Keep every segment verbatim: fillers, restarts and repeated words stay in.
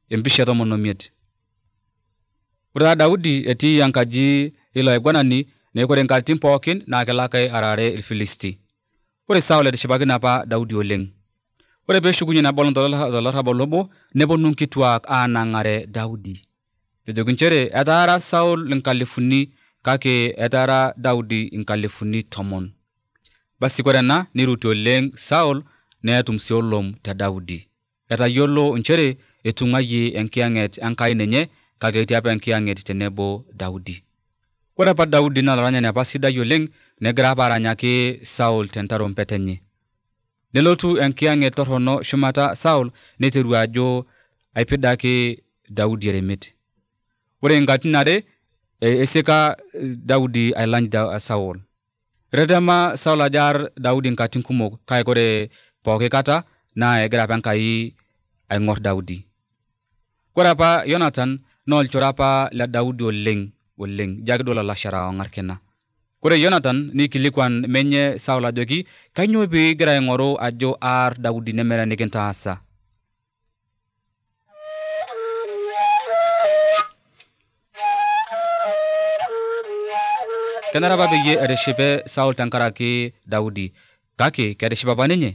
empisha tomon omiet. Ore Daudi etii enkaji ilo aiguanani nekore nkatitin pookin naa kelo ake arare Ilfilisti. Ore Saul etishipakine apa Daudi oleng'. Ore peeshukunye nabo tolarrabal obo neponu nkituak aanang'are Daudi. Ejoki nchere etaara Saul inkalifuni kake etaara Daudi inkalifuni tomon. Basi kore ena niruti oleng' Saul neetum sii olom te Daudi. Etayiolo nchere etung'ayie enkiyang'et enkai enye kake etii apa enkiyang'et tenebo Daudi. Ore apa Daudi naa olaranyani apa sidai oleng' negira apa aranyaki Saul tentarumbet enye. Nelotu enkiyang'et torrono shumata Saul neiteru ajo aipidaki Daudi eremet. Ore nkatitin are esika Daudi ailany Saul. Retema Saul ajo aar Daudi nkatitin kumok kake kore pooki kata naa egira apa Enkai aing'orr Daudi. Kore apa Jonathan naa olchore apa le Daudi oleng' oleng' ijo ake duo lalashara ong'arkina. Kore Jonathan neikilikuan menye Saul ajoki kanyoo piigira aing'oru ajo aar Daudi nemeeta enikintaasa. Kenare apa peyie etishipe Saul tenkaraki Daudi kake ketiship apa ninye?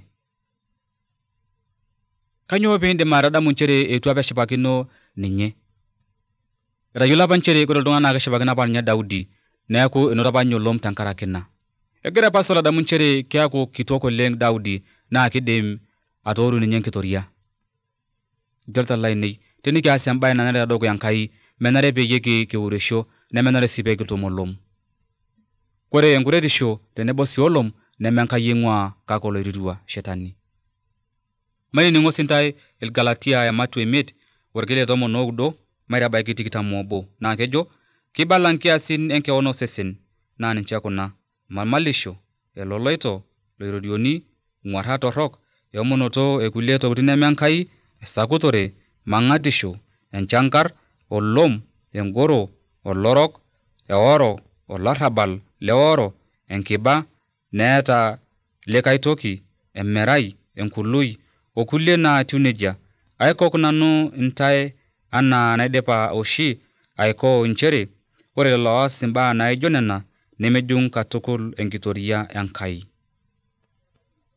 Kanyoo piindim atadamu nchere eitu apa eshipakino ninye? Etayiolo apa nchere kore iltung'anak naa keshipakino apa ninye Daudi neeku enoto apa ninye olom tenkaraki ina. Egira apa Saul adamu nchere keeku kitok oleng' Daudi naa kidim atooru ninye enkitoria. Ilchoreta lainei, tenikias embaye nanare tedukuya Enkai menare peyie kiuresho nemenare sii peekitum olom. Kore enkuretisho tenebo sii olom neme Enkai eing'ua kake oloirirua Shetani. Maining'o sintae Ilgalatia ematua emiet orkile tomon oudo maitabaiki tikitam oobo naa kejo kibala nkiasin enkeon osesen naa ninche kuna: mamalisho, eloloito, loirorioni, ng'uarrat torrok, eomonoto ekulie tokitin neme Enkai, esakutore, mang'atisho, enchankar, olom, engoro, olorok, eoro, olarrabal leoro, enkiba, neeta likae toki, emerai, enkului, okulie naatiu nejia. Aikok nanu intae anaa naidipa oshi aikoo nchere ore lelo oas imbaa naijo nena nemejung katukul enkitoria Enkai.